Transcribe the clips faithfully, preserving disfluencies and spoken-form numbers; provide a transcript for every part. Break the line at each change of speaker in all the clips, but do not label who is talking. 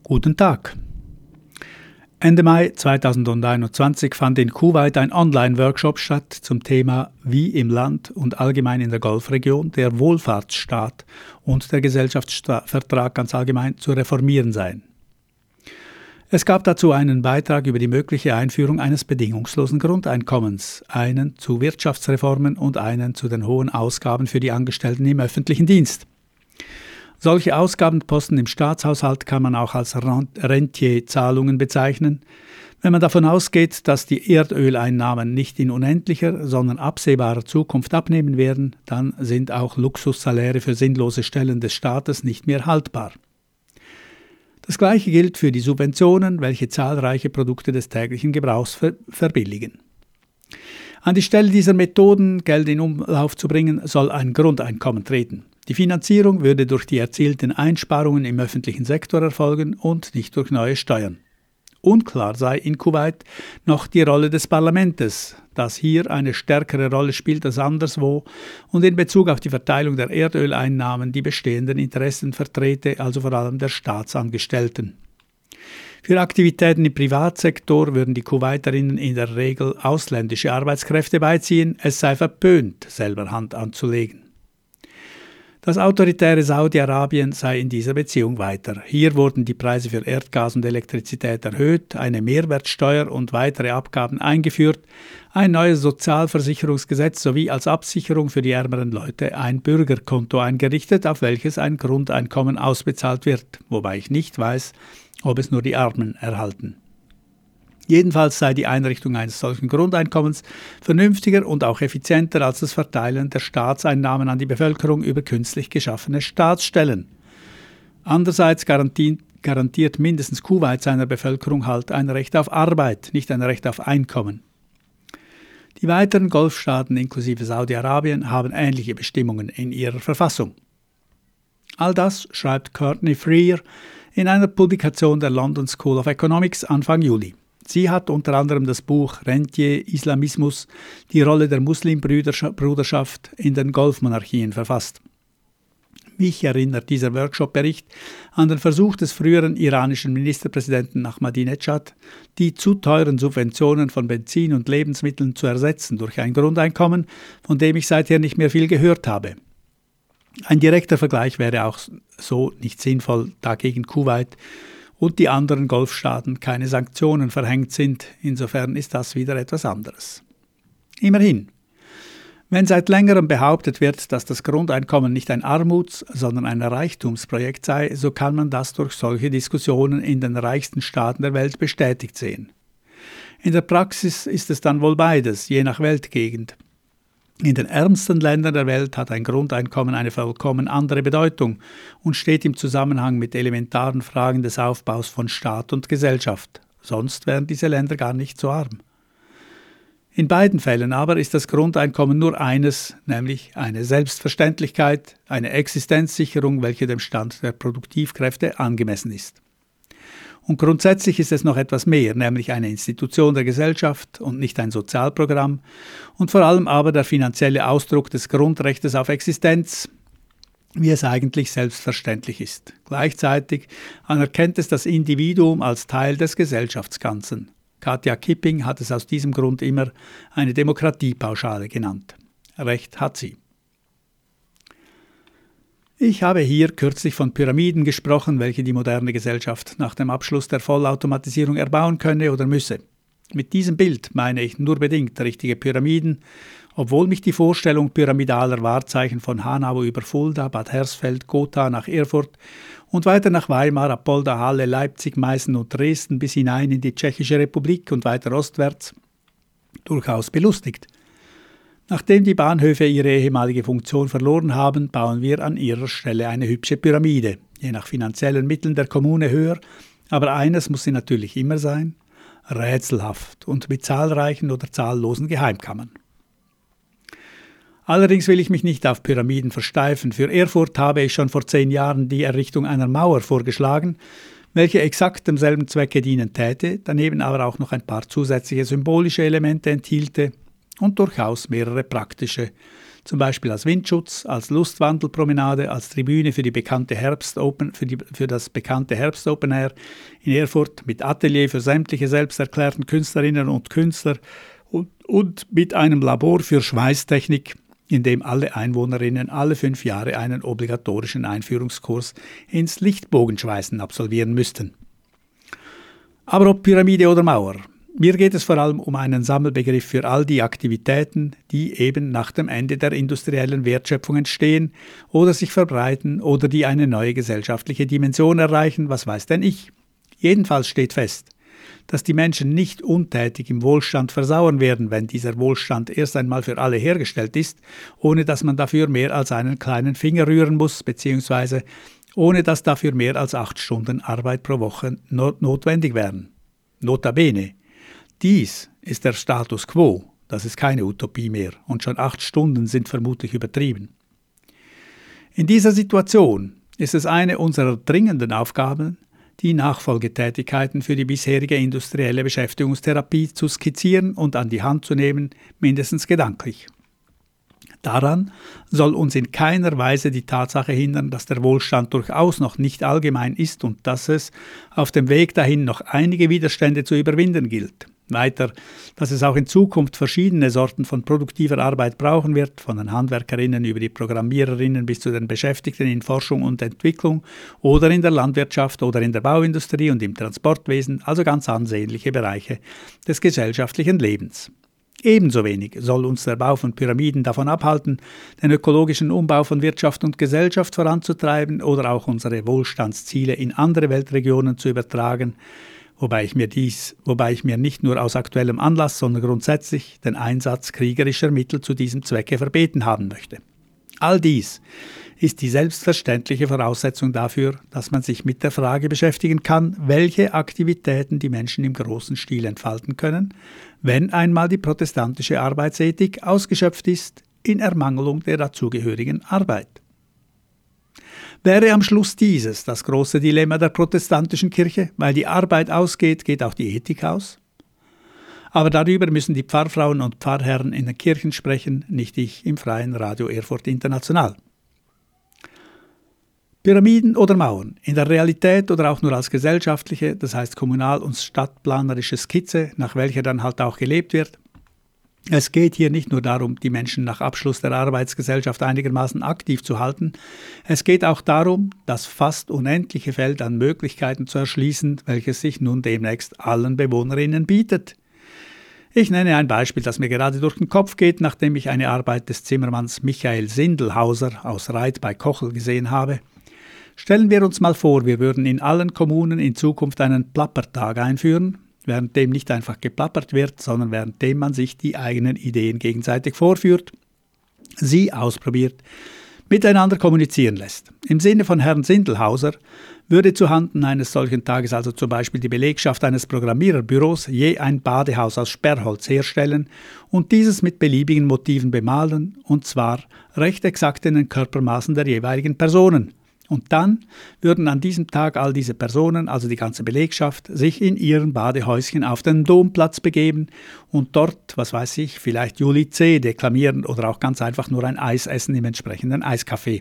Guten Tag. Ende Mai zweitausendeinundzwanzig fand in Kuwait ein Online-Workshop statt zum Thema Wie im Land und allgemein in der Golfregion der Wohlfahrtsstaat und der Gesellschaftsvertrag ganz allgemein zu reformieren seien. Es gab dazu einen Beitrag über die mögliche Einführung eines bedingungslosen Grundeinkommens, einen zu Wirtschaftsreformen und einen zu den hohen Ausgaben für die Angestellten im öffentlichen Dienst. Solche Ausgabenposten im Staatshaushalt kann man auch als Rentierzahlungen bezeichnen. Wenn man davon ausgeht, dass die Erdöleinnahmen nicht in unendlicher, sondern absehbarer Zukunft abnehmen werden, dann sind auch Luxussaläre für sinnlose Stellen des Staates nicht mehr haltbar. Das Gleiche gilt für die Subventionen, welche zahlreiche Produkte des täglichen Gebrauchs ver- verbilligen. An die Stelle dieser Methoden, Geld in Umlauf zu bringen, soll ein Grundeinkommen treten. Die Finanzierung würde durch die erzielten Einsparungen im öffentlichen Sektor erfolgen und nicht durch neue Steuern. Unklar sei in Kuwait noch die Rolle des Parlaments, das hier eine stärkere Rolle spielt als anderswo und in Bezug auf die Verteilung der Erdöleinnahmen die bestehenden Interessen vertrete, also vor allem der Staatsangestellten. Für Aktivitäten im Privatsektor würden die Kuwaiterinnen in der Regel ausländische Arbeitskräfte beiziehen, es sei verpönt, selber Hand anzulegen. Das autoritäre Saudi-Arabien sei in dieser Beziehung weiter. Hier wurden die Preise für Erdgas und Elektrizität erhöht, eine Mehrwertsteuer und weitere Abgaben eingeführt, ein neues Sozialversicherungsgesetz sowie als Absicherung für die ärmeren Leute ein Bürgerkonto eingerichtet, auf welches ein Grundeinkommen ausbezahlt wird, wobei ich nicht weiß, ob es nur die Armen erhalten. Jedenfalls sei die Einrichtung eines solchen Grundeinkommens vernünftiger und auch effizienter als das Verteilen der Staatseinnahmen an die Bevölkerung über künstlich geschaffene Staatsstellen. Andererseits garantiert, garantiert mindestens Kuwait seiner Bevölkerung halt ein Recht auf Arbeit, nicht ein Recht auf Einkommen. Die weiteren Golfstaaten inklusive Saudi-Arabien haben ähnliche Bestimmungen in ihrer Verfassung. All das schreibt Courtney Freer in einer Publikation der London School of Economics Anfang Juli. Sie hat unter anderem das Buch Rentier Islamismus, die Rolle der Muslimbruderschaft in den Golfmonarchien verfasst. Mich erinnert dieser Workshop-Bericht an den Versuch des früheren iranischen Ministerpräsidenten Ahmadinejad, die zu teuren Subventionen von Benzin und Lebensmitteln zu ersetzen durch ein Grundeinkommen, von dem ich seither nicht mehr viel gehört habe. Ein direkter Vergleich wäre auch so nicht sinnvoll, da gegen Kuwait und die anderen Golfstaaten keine Sanktionen verhängt sind. Insofern ist das wieder etwas anderes. Immerhin, wenn seit längerem behauptet wird, dass das Grundeinkommen nicht ein Armuts-, sondern ein Reichtumsprojekt sei, so kann man das durch solche Diskussionen in den reichsten Staaten der Welt bestätigt sehen. In der Praxis ist es dann wohl beides, je nach Weltgegend. In den ärmsten Ländern der Welt hat ein Grundeinkommen eine vollkommen andere Bedeutung und steht im Zusammenhang mit elementaren Fragen des Aufbaus von Staat und Gesellschaft. Sonst wären diese Länder gar nicht so arm. In beiden Fällen aber ist das Grundeinkommen nur eines, nämlich eine Selbstverständlichkeit, eine Existenzsicherung, welche dem Stand der Produktivkräfte angemessen ist. Und grundsätzlich ist es noch etwas mehr, nämlich eine Institution der Gesellschaft und nicht ein Sozialprogramm und vor allem aber der finanzielle Ausdruck des Grundrechtes auf Existenz, wie es eigentlich selbstverständlich ist. Gleichzeitig anerkennt es das Individuum als Teil des Gesellschaftsganzen. Katja Kipping hat es aus diesem Grund immer eine Demokratiepauschale genannt. Recht hat sie. Ich habe hier kürzlich von Pyramiden gesprochen, welche die moderne Gesellschaft nach dem Abschluss der Vollautomatisierung erbauen könne oder müsse. Mit diesem Bild meine ich nur bedingt richtige Pyramiden, obwohl mich die Vorstellung pyramidaler Wahrzeichen von Hanau über Fulda, Bad Hersfeld, Gotha nach Erfurt und weiter nach Weimar, Apolda, Halle, Leipzig, Meißen und Dresden bis hinein in die Tschechische Republik und weiter ostwärts durchaus belustigt. Nachdem die Bahnhöfe ihre ehemalige Funktion verloren haben, bauen wir an ihrer Stelle eine hübsche Pyramide, je nach finanziellen Mitteln der Kommune höher, aber eines muss sie natürlich immer sein, rätselhaft und mit zahlreichen oder zahllosen Geheimkammern. Allerdings will ich mich nicht auf Pyramiden versteifen. Für Erfurt habe ich schon vor zehn Jahren die Errichtung einer Mauer vorgeschlagen, welche exakt demselben Zwecke dienen täte, daneben aber auch noch ein paar zusätzliche symbolische Elemente enthielte und durchaus mehrere praktische, zum Beispiel als Windschutz, als Lustwandelpromenade, als Tribüne für, die bekannte Herbst Open, für, die, für das bekannte Herbst Open Air in Erfurt, mit Atelier für sämtliche selbsterklärten Künstlerinnen und Künstler und, und mit einem Labor für Schweißtechnik, in dem alle Einwohnerinnen alle fünf Jahre einen obligatorischen Einführungskurs ins Lichtbogenschweißen absolvieren müssten. Aber ob Pyramide oder Mauer, mir geht es vor allem um einen Sammelbegriff für all die Aktivitäten, die eben nach dem Ende der industriellen Wertschöpfung entstehen oder sich verbreiten oder die eine neue gesellschaftliche Dimension erreichen, was weiß denn ich. Jedenfalls steht fest, dass die Menschen nicht untätig im Wohlstand versauern werden, wenn dieser Wohlstand erst einmal für alle hergestellt ist, ohne dass man dafür mehr als einen kleinen Finger rühren muss, beziehungsweise ohne dass dafür mehr als acht Stunden Arbeit pro Woche not- notwendig wären. Notabene, dies ist der Status quo, das ist keine Utopie mehr und schon acht Stunden sind vermutlich übertrieben. In dieser Situation ist es eine unserer dringenden Aufgaben, die Nachfolgetätigkeiten für die bisherige industrielle Beschäftigungstherapie zu skizzieren und an die Hand zu nehmen, mindestens gedanklich. Daran soll uns in keiner Weise die Tatsache hindern, dass der Wohlstand durchaus noch nicht allgemein ist und dass es auf dem Weg dahin noch einige Widerstände zu überwinden gilt. Weiter, dass es auch in Zukunft verschiedene Sorten von produktiver Arbeit brauchen wird, von den Handwerkerinnen über die Programmiererinnen bis zu den Beschäftigten in Forschung und Entwicklung oder in der Landwirtschaft oder in der Bauindustrie und im Transportwesen, also ganz ansehnliche Bereiche des gesellschaftlichen Lebens. Ebenso wenig soll uns der Bau von Pyramiden davon abhalten, den ökologischen Umbau von Wirtschaft und Gesellschaft voranzutreiben oder auch unsere Wohlstandsziele in andere Weltregionen zu übertragen, wobei ich mir dies, wobei ich mir nicht nur aus aktuellem Anlass, sondern grundsätzlich den Einsatz kriegerischer Mittel zu diesem Zwecke verbeten haben möchte. All dies ist die selbstverständliche Voraussetzung dafür, dass man sich mit der Frage beschäftigen kann, welche Aktivitäten die Menschen im großen Stil entfalten können, wenn einmal die protestantische Arbeitsethik ausgeschöpft ist in Ermangelung der dazugehörigen Arbeit. Wäre am Schluss dieses das große Dilemma der protestantischen Kirche, weil die Arbeit ausgeht, geht auch die Ethik aus? Aber darüber müssen die Pfarrfrauen und Pfarrherren in den Kirchen sprechen, nicht ich im Freien Radio Erfurt International. Pyramiden oder Mauern, in der Realität oder auch nur als gesellschaftliche, das heißt kommunal- und stadtplanerische Skizze, nach welcher dann halt auch gelebt wird. Es geht hier nicht nur darum, die Menschen nach Abschluss der Arbeitsgesellschaft einigermaßen aktiv zu halten, es geht auch darum, das fast unendliche Feld an Möglichkeiten zu erschließen, welches sich nun demnächst allen Bewohnerinnen bietet. Ich nenne ein Beispiel, das mir gerade durch den Kopf geht, nachdem ich eine Arbeit des Zimmermanns Michael Sindelhauser aus Reit bei Kochel gesehen habe. Stellen wir uns mal vor, wir würden in allen Kommunen in Zukunft einen Plappertag einführen, während dem nicht einfach geplappert wird, sondern während dem man sich die eigenen Ideen gegenseitig vorführt, sie ausprobiert, miteinander kommunizieren lässt. Im Sinne von Herrn Sindelhauser würde zuhanden eines solchen Tages also zum Beispiel die Belegschaft eines Programmiererbüros je ein Badehaus aus Sperrholz herstellen und dieses mit beliebigen Motiven bemalen, und zwar recht exakt in den Körpermaßen der jeweiligen Personen. Und dann würden an diesem Tag all diese Personen, also die ganze Belegschaft, sich in ihren Badehäuschen auf den Domplatz begeben und dort, was weiß ich, vielleicht Juli C. deklamieren oder auch ganz einfach nur ein Eis essen im entsprechenden Eiscafé.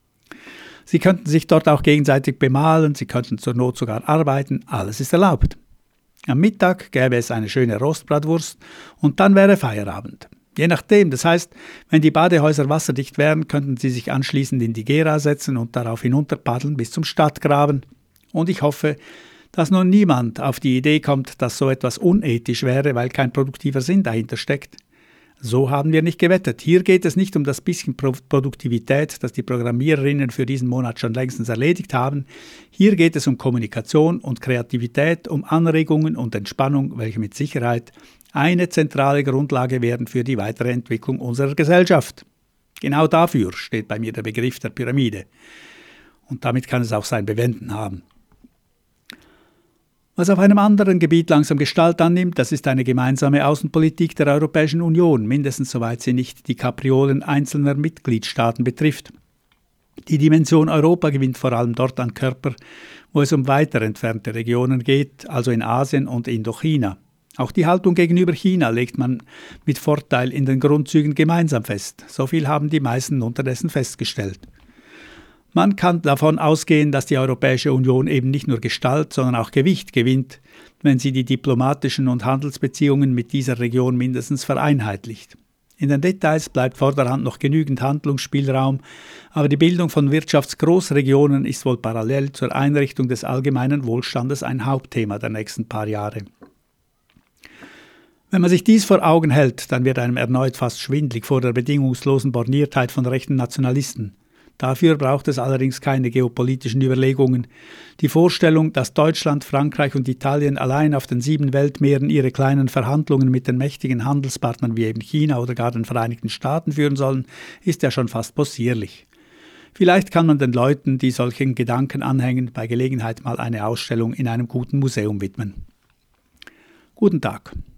Sie könnten sich dort auch gegenseitig bemalen, sie könnten zur Not sogar arbeiten, alles ist erlaubt. Am Mittag gäbe es eine schöne Rostbratwurst und dann wäre Feierabend. Je nachdem, das heißt, wenn die Badehäuser wasserdicht wären, könnten sie sich anschließend in die Gera setzen und darauf hinunterpaddeln bis zum Stadtgraben. Und ich hoffe, dass nun niemand auf die Idee kommt, dass so etwas unethisch wäre, weil kein produktiver Sinn dahinter steckt. So haben wir nicht gewettet. Hier geht es nicht um das bisschen Pro- Produktivität, das die Programmiererinnen für diesen Monat schon längstens erledigt haben. Hier geht es um Kommunikation und Kreativität, um Anregungen und Entspannung, welche mit Sicherheit eine zentrale Grundlage werden für die weitere Entwicklung unserer Gesellschaft. Genau dafür steht bei mir der Begriff der Pyramide. Und damit kann es auch sein Bewenden haben. Was auf einem anderen Gebiet langsam Gestalt annimmt, das ist eine gemeinsame Außenpolitik der Europäischen Union, mindestens soweit sie nicht die Kapriolen einzelner Mitgliedstaaten betrifft. Die Dimension Europa gewinnt vor allem dort an Körper, wo es um weiter entfernte Regionen geht, also in Asien und Indochina. Auch die Haltung gegenüber China legt man mit Vorteil in den Grundzügen gemeinsam fest. So viel haben die meisten unterdessen festgestellt. Man kann davon ausgehen, dass die Europäische Union eben nicht nur Gestalt, sondern auch Gewicht gewinnt, wenn sie die diplomatischen und Handelsbeziehungen mit dieser Region mindestens vereinheitlicht. In den Details bleibt vorderhand noch genügend Handlungsspielraum, aber die Bildung von Wirtschaftsgroßregionen ist wohl parallel zur Einrichtung des allgemeinen Wohlstandes ein Hauptthema der nächsten paar Jahre. Wenn man sich dies vor Augen hält, dann wird einem erneut fast schwindlig vor der bedingungslosen Borniertheit von rechten Nationalisten. Dafür braucht es allerdings keine geopolitischen Überlegungen. Die Vorstellung, dass Deutschland, Frankreich und Italien allein auf den sieben Weltmeeren ihre kleinen Verhandlungen mit den mächtigen Handelspartnern wie eben China oder gar den Vereinigten Staaten führen sollen, ist ja schon fast possierlich. Vielleicht kann man den Leuten, die solchen Gedanken anhängen, bei Gelegenheit mal eine Ausstellung in einem guten Museum widmen. Guten Tag.